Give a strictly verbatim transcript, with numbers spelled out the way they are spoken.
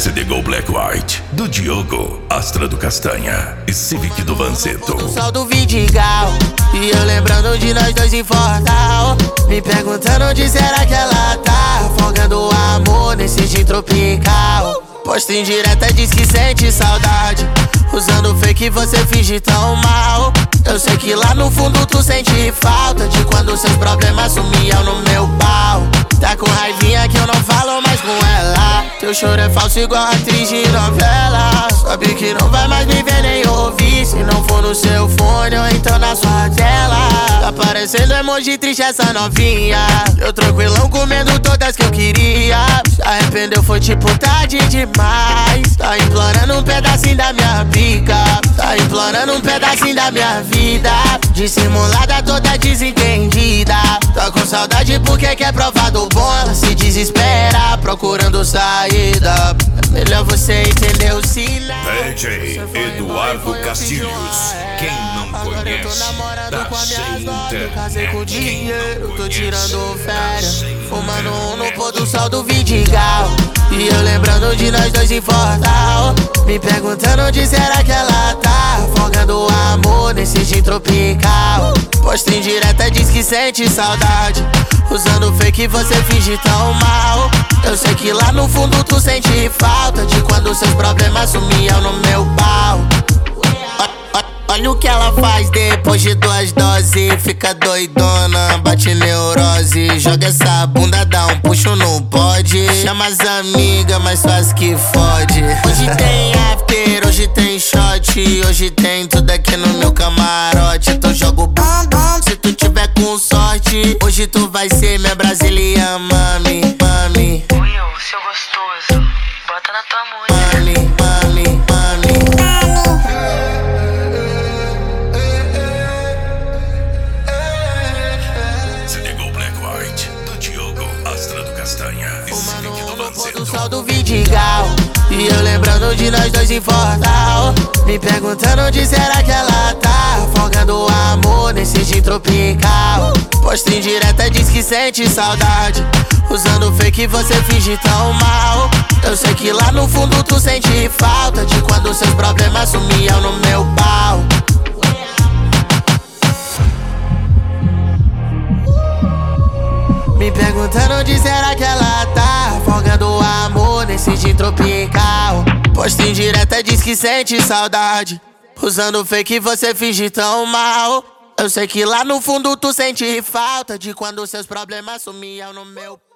C D Go Black White, do Diogo, Astra do Castanha e Civic do Vanzeto. Do sol do Vidigal, e eu lembrando de nós dois em Fortal, me perguntando onde será que ela tá, folgando o amor nesse gin tropical. Posto em direta, diz que sente saudade, usando fake você finge tão mal. Eu sei que lá no fundo tu sente falta de quando seus problemas sumiam no meu pau. Tá com raivinha que eu não falo mais com ela. Teu choro é falso igual atriz de novela. Sabe que não vai mais me ver nem ouvir, se não for no seu fone ou então na sua tela. Tá parecendo emoji triste essa novinha. Eu tranquilão comendo todas que eu queria. Se arrependeu foi tipo tarde demais. Tá implorando um pedacinho da minha pica. Tá implorando um pedacinho da minha vida. Dissimulada toda desentendida. Tá com saudade porque quer provar do bom. Ela se desespera procurando saída. É melhor você entender o sinal. D J Eduardo Castilhos, quem não conhece, tá sem internet. Casei com dinheiro, tô tirando férias, fumando um no pôr do sol do Vidigal, e eu lembrando de nós dois em Fortal, me perguntando onde será que ela tá, folgando o amor nesse gin tropical. Posto em direta, diz que sente saudade, usando fake você finge tão mal. Eu sei que lá no fundo tu sente falta de quando seus problemas sumiam no meu pau. Olha o que ela faz depois de duas doses, fica doidona, bate neurose. Joga essa bunda, dá um puxo, não pode. Chama as amigas, mas faz que fode. Hoje tem after, hoje tem shot, hoje tem tudo aqui no meu camarote. Então jogo bom bom, se tu tiver com sorte, hoje tu vai ser minha brasileira, mami, mami. Will, seu gostoso, bota na tua música. Mami, mami, mami. C D Go Black White, do Diogo, Astra do Castanha e Civic do Do Vanzeto. sol do Vidigal, e eu lembrando de nós dois em Fortal, me perguntando onde será que ela tá, folgando o amor nesse gin tropical. Posto em direta, diz que sente saudade, usando fake você finge tão mal. Eu sei que lá no fundo tu sente falta de quando seus problemas sumiam no meu pau. Me perguntando onde será que ela tá, folgando o amor nesse gin tropical. Posto em direta, diz que sente saudade, usando fake você finge tão mal. Eu sei que lá no fundo tu sente falta de quando seus problemas sumiam no meu